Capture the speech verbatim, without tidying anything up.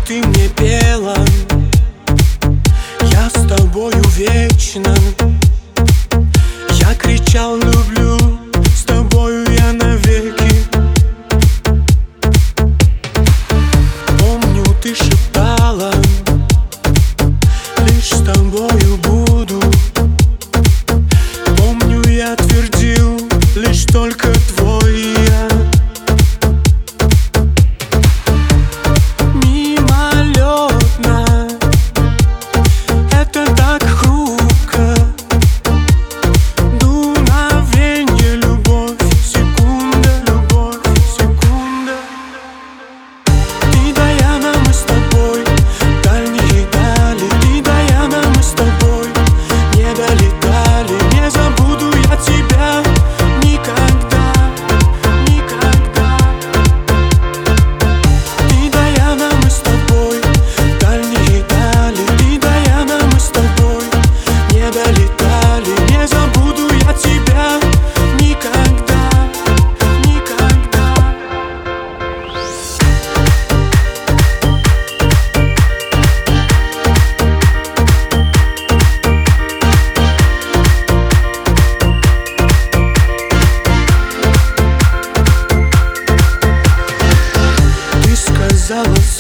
ты мне пела, я с тобою вечно. Я кричал люблю, с тобою я навеки. Помню, ты шептала, лишь с тобою буду. Помню, я твердил, лишь только твой я. Мимолетно, это так хрупко. Дуновенье, любовь, секунда, любовь, секунда. Ты, Даяна, мы с тобой дальние дали. Ты, Даяна, мы с тобой не долетали. Не забуду я тебя никогда, никогда. Ты, Даяна, мы с тобой дальние дали. Ты, Даяна, мы с тобой не долетали. Не забуду я тебя никогда, никогда. Ты сказала